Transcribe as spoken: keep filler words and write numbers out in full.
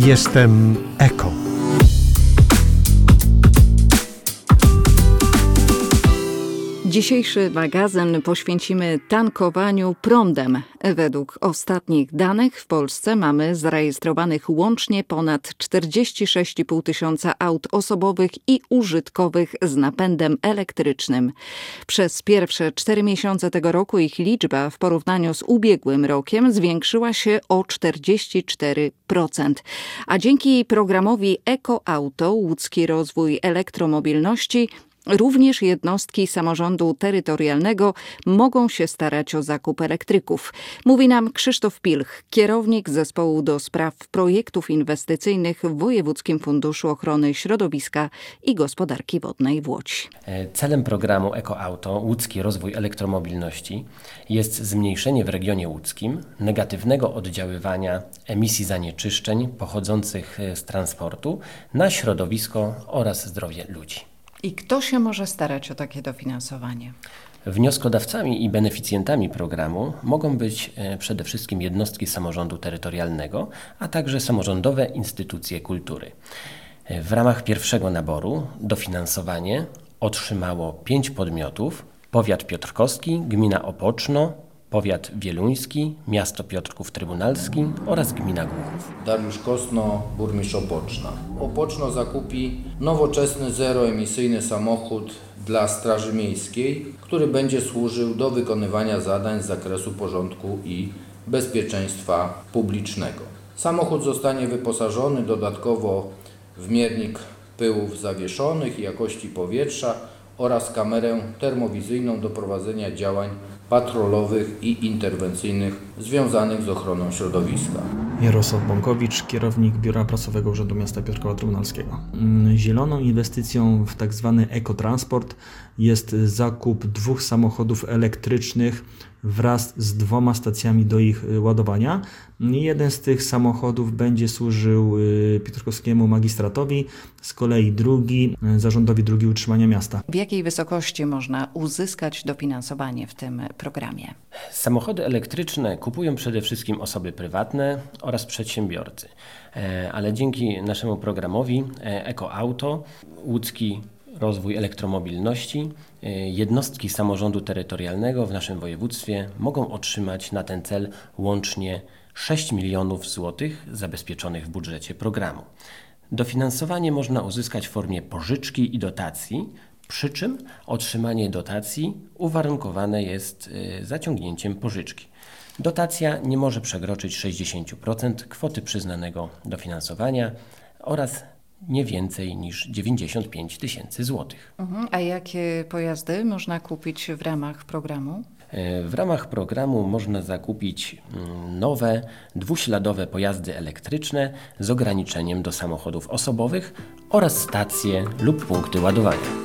Jestem eko. Dzisiejszy magazyn poświęcimy tankowaniu prądem. Według ostatnich danych w Polsce mamy zarejestrowanych łącznie ponad czterdzieści sześć i pół tysiąca aut osobowych i użytkowych z napędem elektrycznym. Przez pierwsze cztery miesiące tego roku ich liczba w porównaniu z ubiegłym rokiem zwiększyła się o czterdzieści cztery procent. A dzięki programowi EcoAuto Łódzki Rozwój Elektromobilności również jednostki samorządu terytorialnego mogą się starać o zakup elektryków. Mówi nam Krzysztof Pilch, kierownik zespołu do spraw projektów inwestycyjnych w Wojewódzkim Funduszu Ochrony Środowiska i Gospodarki Wodnej w Łodzi. Celem programu EcoAuto Łódzki Rozwój Elektromobilności jest zmniejszenie w regionie łódzkim negatywnego oddziaływania emisji zanieczyszczeń pochodzących z transportu na środowisko oraz zdrowie ludzi. I kto się może starać o takie dofinansowanie? Wnioskodawcami i beneficjentami programu mogą być przede wszystkim jednostki samorządu terytorialnego, a także samorządowe instytucje kultury. W ramach pierwszego naboru dofinansowanie otrzymało pięć podmiotów: powiat piotrkowski, gmina Opoczno, powiat wieluński, miasto Piotrków Trybunalski oraz gmina Głuchów. Dariusz Kosno, burmistrz Opoczna. Opoczno zakupi nowoczesny, zeroemisyjny samochód dla Straży Miejskiej, który będzie służył do wykonywania zadań z zakresu porządku i bezpieczeństwa publicznego. Samochód zostanie wyposażony dodatkowo w miernik pyłów zawieszonych i jakości powietrza oraz kamerę termowizyjną do prowadzenia działań patrolowych i interwencyjnych związanych z ochroną środowiska. Jarosław Bąkowicz, kierownik Biura Prasowego Urzędu Miasta Piotrkowa Trybunalskiego. Zieloną inwestycją w tak zwany ekotransport jest zakup dwóch samochodów elektrycznych wraz z dwoma stacjami do ich ładowania. Jeden z tych samochodów będzie służył piotrkowskiemu magistratowi, z kolei drugi zarządowi dróg i utrzymania miasta. W jakiej wysokości można uzyskać dofinansowanie w tym programie? Samochody elektryczne kupują przede wszystkim osoby prywatne oraz przedsiębiorcy, ale dzięki naszemu programowi EcoAuto Łódzki Rozwój Elektromobilności jednostki samorządu terytorialnego w naszym województwie mogą otrzymać na ten cel łącznie sześć milionów złotych zabezpieczonych w budżecie programu. Dofinansowanie można uzyskać w formie pożyczki i dotacji, przy czym otrzymanie dotacji uwarunkowane jest zaciągnięciem pożyczki. Dotacja nie może przekroczyć sześćdziesiąt procent kwoty przyznanego dofinansowania oraz nie więcej niż dziewięćdziesiąt pięć tysięcy złotych. Mhm. A jakie pojazdy można kupić w ramach programu? W ramach programu można zakupić nowe, dwuśladowe pojazdy elektryczne z ograniczeniem do samochodów osobowych oraz stacje lub punkty ładowania.